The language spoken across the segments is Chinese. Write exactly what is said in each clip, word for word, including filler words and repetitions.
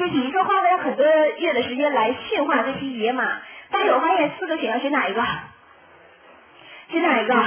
些题，说花了很多月的时间来驯化这匹野马。大家有发现四个选项选哪一个？选哪一个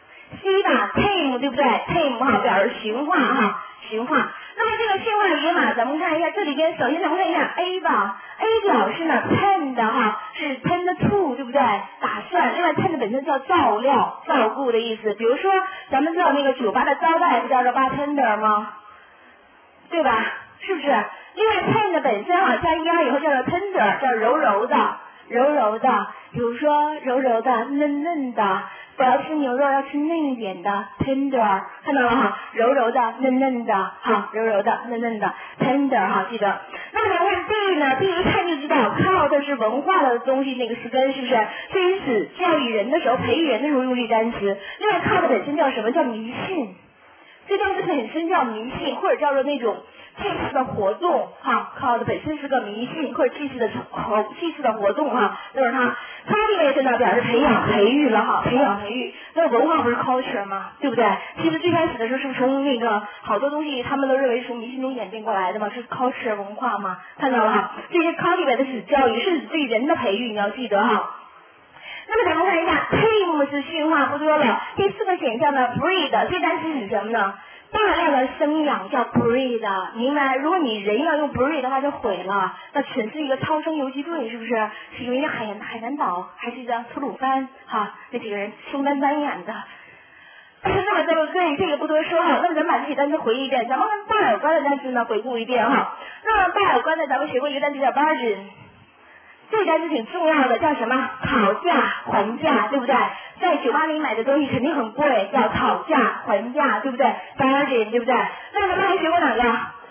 ？C 吧 ，tame 对不对 ？tame 哈表示驯化哈，驯化。那么这个驯化野马，咱们看一下这里边，首先咱们看一下 A 吧 ，A 表示呢 tend 哈是 tend to 对不对？打算，另外 tend 本身叫照料、照顾的意思。比如说咱们知道那个酒吧的招待不叫做 bartender 吗？对吧？是不是？另外 tend 本身啊加 er 以后叫做 tender， 叫柔柔的。柔柔的，比如说柔柔的、嫩嫩的，不要吃牛肉，要吃嫩一点的 tender， 看到了哈，柔柔的、嫩嫩的，哈，柔柔的、嫩嫩的 tender 哈，记得。那么咱们看 B 呢 ，B 一看就知道，靠的是文化的东西那个词根，是不是？所以是教育人的时候、培育人的时候用这单词。另外靠的本身叫什么？叫迷信。这单词本身叫迷信，或者叫做那种祭祀的活动，哈，靠的本身是个迷信或者祭祀的活祭祀的活动哈，都是它。cultivate呢表示培养、培育了哈，培养、培育。那文化不是 culture 吗？对不对？其实最开始的时候是不是从那个好多东西他们都认为是从迷信中演变过来的嘛？是 culture 文化嘛？看到了哈，这些 cultivate 是教育，是对人的培育，你要记得哈。那么咱们看一下 tame 是驯化，不多了。第四个选项呢 breed， 这单词是什么呢？大量的生养叫 breed， 明白？如果你人要用 breed 的话就毁了，那纯是一个超生游击队，是不是？是用一个海南海南岛，还是一张吐鲁番哈？这几个人凶单单演的。那么这个对这个不多说哈，那么咱们把这些单词回忆一遍，咱们跟大有关的单词呢回顾一遍哈。那么大有关的咱们学过一个单词叫 bargain。这个单词挺重要的，叫什么？讨价还价，对不对？在酒吧里买的东西肯定很贵，叫讨价还价，对不对 ？bargain， 对不对？那咱们还学过哪个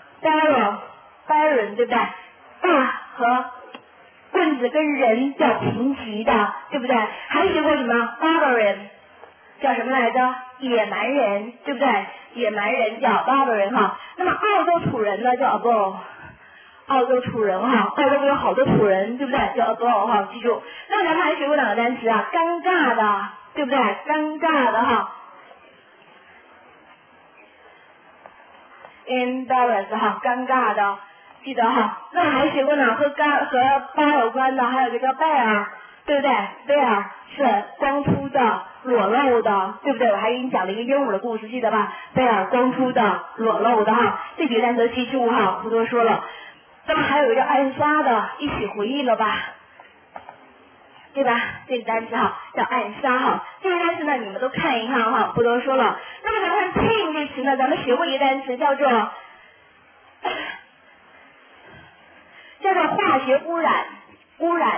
？barrel，barrel， 对不对？大和棍子跟人叫平级的，对不对？还学过什么 ？barbarian， 叫什么来着？野蛮人，对不对？野蛮人叫 barbarian 哈。那么澳洲土人呢叫 aboriginal。澳洲土人哈，澳洲不有好多土人，对不对？叫 aboriginal 哈，记住。那咱们还学过两个单词啊，尴尬的，对不对？尴尬的哈 ，embarrass 哈，尴尬的，记得哈。那还学过呢，和干和巴有关的，还有一个叫 bare， 对不对 ？bare 是光秃的、裸露的，对不对？我还给你讲了一个鹦鹉的故事，记得吧 ？bare 光秃的、裸露的哈，这几个单词记住哈，不多说了。那么还有一个叫暗杀的，一起回忆了吧？对吧？这个单词哈叫暗杀哈，这个单词呢你们都看一看哈，不多说了。那么咱们看 tame 这词呢，咱们学过一个单词叫做叫做化学污染，污染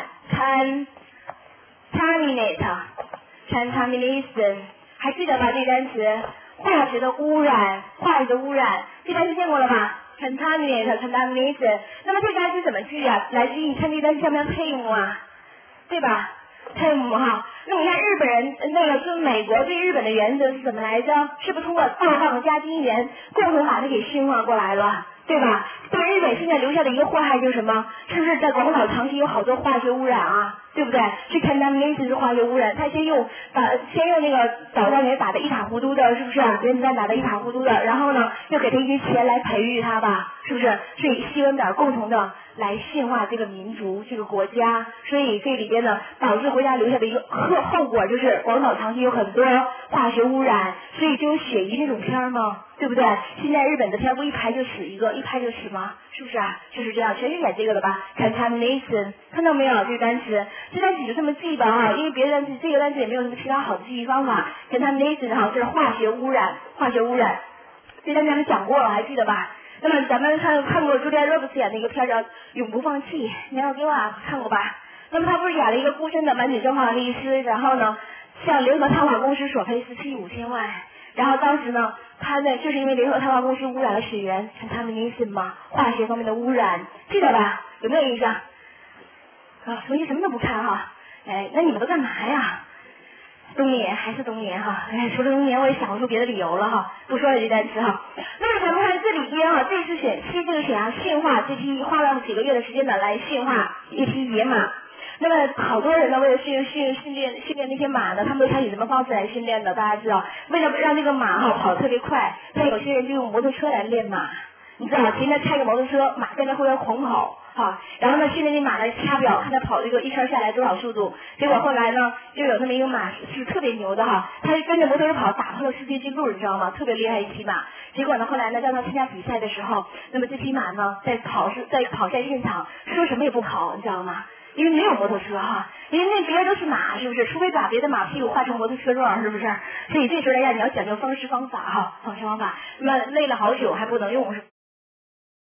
contaminate contamination， 还记得吧？这个单词化学的污染，化学的污染，这单词见过了吧？contaminate contamination， 那么这个单词怎么记啊？来自于你看这个单词像不像 tame 啊？对吧 ？tame 哈，那你看日本人那个是美国对日本的原则是怎么来着？是不是通过大量加精盐共同把它给驯化过来了？对吧？对日本现在留下的一个祸害就是什么？是不是在广岛长期有好多化学污染啊？对不对？是 contamination 是化学污染，他先用把先用那个导弹给打得一塌糊涂的，是不是？原子弹打得一塌糊涂的，然后呢又给他一些钱来培育他吧，是不是？所以西恩点共同的来驯化这个民族这个国家，所以这里边呢导致国家留下的一个后后果就是广岛长期有很多化学污染，所以就有血疑那种片吗？对不对？现在日本的片不一拍就死一个，一拍就死吗？是不是啊？就是这样，全是演这个的吧 ？contamination， 看到没有？这个单词，这单词就这么记吧哈，因为别的单词这个单词也没有什么其他好的记忆方法。contamination 哈，这是化学污染，化学污染，这单词咱们讲过了，还记得吧？那么咱们看看过朱莉安·罗伯茨演的一个片叫《永不放弃》，你要给我看过吧？那么他不是演了一个孤身的满嘴脏话的律师，然后呢向联合碳化公司索赔十七亿五千万。然后当时呢，他呢就是因为联合碳化公司污染了水源 contamination 嘛，化学方面的污染，记得吧？有没有印象？啊，所以什么都不看哈，哎，那你们都干嘛呀？冬眠还是冬眠哈，哎，除了冬眠我也想不出别的理由了哈，不说了这单词哈。那么咱们看这里边哈，这次选 C 这个选项驯化这批花了几个月的时间呢来驯化一匹野马。那么好多人呢，为了训训训练训练那些马呢，他们都采取什么方式来训练的？大家知道，为了让这个马哈跑特别快，像有些人就用摩托车来练马， 你知道前面开个摩托车，马跟着后边狂跑，哈，然后呢训练那马呢掐表，看他跑这个一圈下来多少速度。结果后来呢，就有那么一个马是特别牛的哈，他就跟着摩托车跑，打破了世界纪录，你知道吗？特别厉害一匹马。结果呢，后来呢让他参加比赛的时候，那么这匹马呢在跑是在跑赛现场说什么也不跑，你知道吗？因为没有摩托车哈，因为那别人都是马，是不是？除非把别的马屁股画成摩托车状，是不是？所以这时候来讲，你要讲究方式方法哈，方式方法，那么累了好久还不能用。